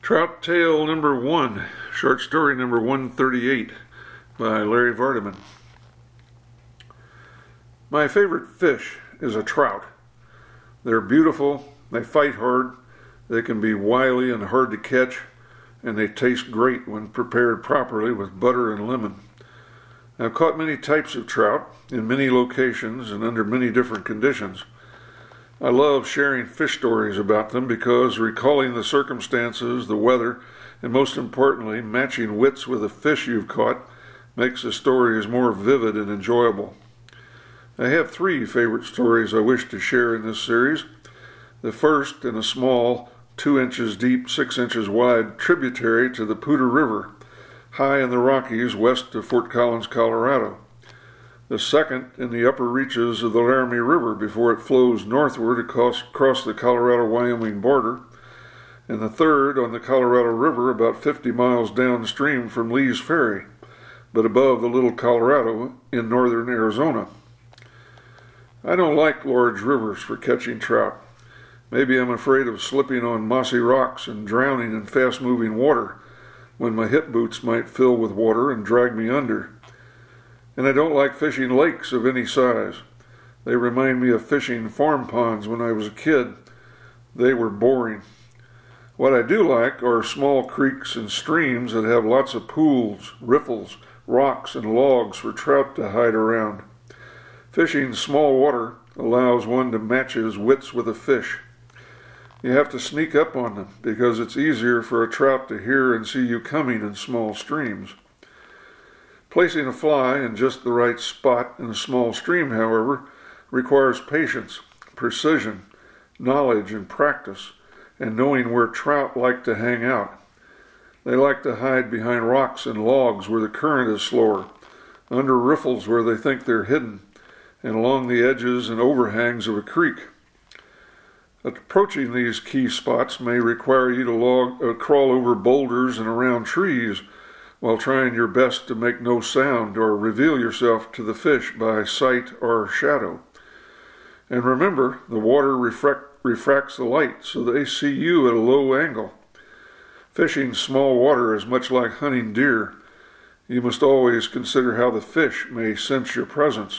Trout Tale number 1, short story number 138 by Larry Vardaman. My favorite fish is a trout. They're beautiful, they fight hard, they can be wily and hard to catch, and they taste great when prepared properly with butter and lemon. I've caught many types of trout in many locations and under many different conditions. I love sharing fish stories about them because recalling the circumstances, the weather, and most importantly, matching wits with the fish you've caught makes the stories more vivid and enjoyable. I have 3 favorite stories I wish to share in this series. The first in a small, 2 inches deep, 6 inches wide tributary to the Poudre River, high in the Rockies west of Fort Collins, Colorado. The second in the upper reaches of the Laramie River before it flows northward across the Colorado-Wyoming border, and the third on the Colorado River about 50 miles downstream from Lee's Ferry, but above the Little Colorado in northern Arizona. I don't like large rivers for catching trout. Maybe I'm afraid of slipping on mossy rocks and drowning in fast-moving water when my hip boots might fill with water and drag me under. And I don't like fishing lakes of any size. They remind me of fishing farm ponds when I was a kid. They were boring. What I do like are small creeks and streams that have lots of pools, riffles, rocks, and logs for trout to hide around. Fishing small water allows one to match his wits with a fish. You have to sneak up on them because it's easier for a trout to hear and see you coming in small streams. Placing a fly in just the right spot in a small stream, however, requires patience, precision, knowledge, and practice, and knowing where trout like to hang out. They like to hide behind rocks and logs where the current is slower, under riffles where they think they're hidden, and along the edges and overhangs of a creek. Approaching these key spots may require you to crawl over boulders and around trees, while trying your best to make no sound or reveal yourself to the fish by sight or shadow. And remember, the water refracts the light, so they see you at a low angle. Fishing small water is much like hunting deer. You must always consider how the fish may sense your presence.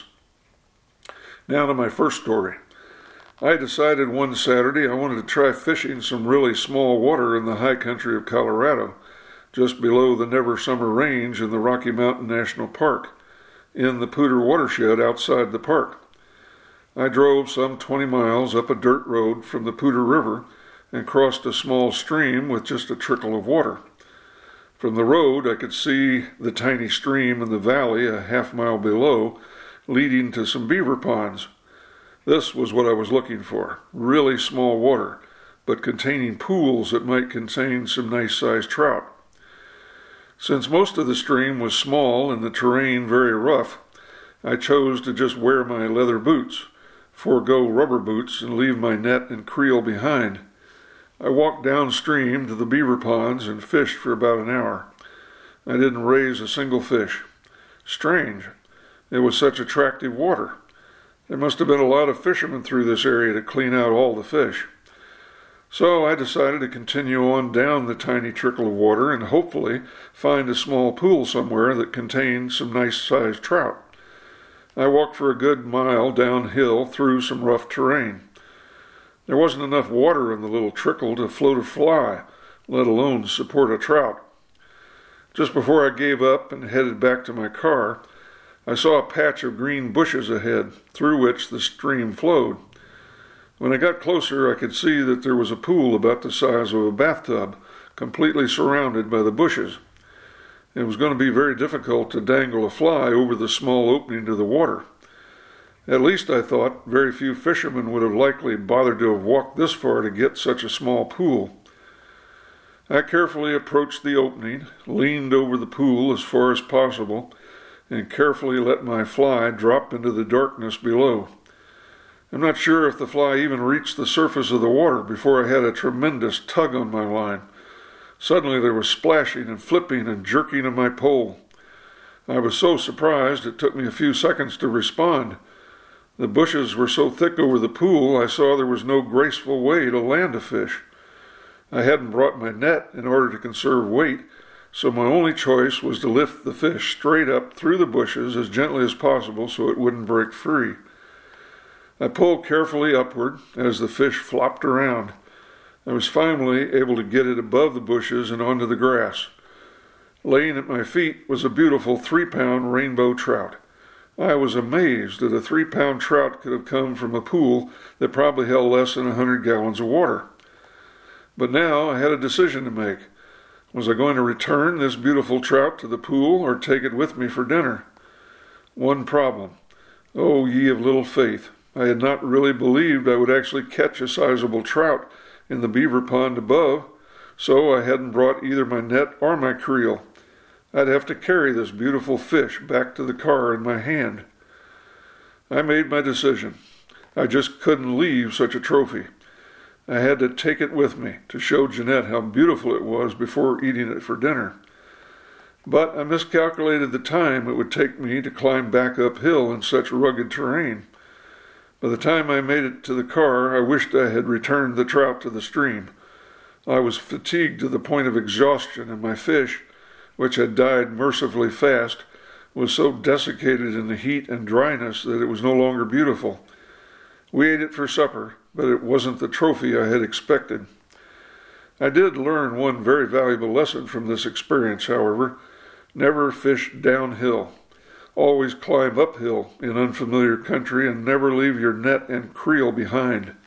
Now to my first story. I decided one Saturday I wanted to try fishing some really small water in the high country of Colorado, just below the Never Summer Range in the Rocky Mountain National Park, in the Poudre watershed outside the park. I drove some 20 miles up a dirt road from the Poudre River and crossed a small stream with just a trickle of water. From the road I could see the tiny stream in the valley a half-mile below, leading to some beaver ponds. This was what I was looking for, really small water, but containing pools that might contain some nice-sized trout. Since most of the stream was small and the terrain very rough, I chose to just wear my leather boots, forego rubber boots, and leave my net and creel behind. I walked downstream to the beaver ponds and fished for about an hour. I didn't raise a single fish. Strange. It was such attractive water. There must have been a lot of fishermen through this area to clean out all the fish. So I decided to continue on down the tiny trickle of water and hopefully find a small pool somewhere that contained some nice-sized trout. I walked for a good mile downhill through some rough terrain. There wasn't enough water in the little trickle to float a fly, let alone support a trout. Just before I gave up and headed back to my car, I saw a patch of green bushes ahead, through which the stream flowed. When I got closer, I could see that there was a pool about the size of a bathtub, completely surrounded by the bushes. It was going to be very difficult to dangle a fly over the small opening to the water. At least, I thought, very few fishermen would have likely bothered to have walked this far to get such a small pool. I carefully approached the opening, leaned over the pool as far as possible, and carefully let my fly drop into the darkness below. I'm not sure if the fly even reached the surface of the water before I had a tremendous tug on my line. Suddenly there was splashing and flipping and jerking of my pole. I was so surprised it took me a few seconds to respond. The bushes were so thick over the pool I saw there was no graceful way to land a fish. I hadn't brought my net in order to conserve weight, so my only choice was to lift the fish straight up through the bushes as gently as possible so it wouldn't break free. I pulled carefully upward as the fish flopped around. I was finally able to get it above the bushes and onto the grass. Laying at my feet was a beautiful 3-pound rainbow trout. I was amazed that a 3-pound trout could have come from a pool that probably held less than 100 gallons of water. But now I had a decision to make. Was I going to return this beautiful trout to the pool or take it with me for dinner? One problem. Oh, ye of little faith. I had not really believed I would actually catch a sizable trout in the beaver pond above, so I hadn't brought either my net or my creel. I'd have to carry this beautiful fish back to the car in my hand. I made my decision. I just couldn't leave such a trophy. I had to take it with me to show Jeanette how beautiful it was before eating it for dinner. But I miscalculated the time it would take me to climb back uphill in such rugged terrain. By the time I made it to the car, I wished I had returned the trout to the stream. I was fatigued to the point of exhaustion, and my fish, which had died mercifully fast, was so desiccated in the heat and dryness that it was no longer beautiful. We ate it for supper, but it wasn't the trophy I had expected. I did learn one very valuable lesson from this experience, however. Never fish downhill. Always climb uphill in unfamiliar country and never leave your net and creel behind.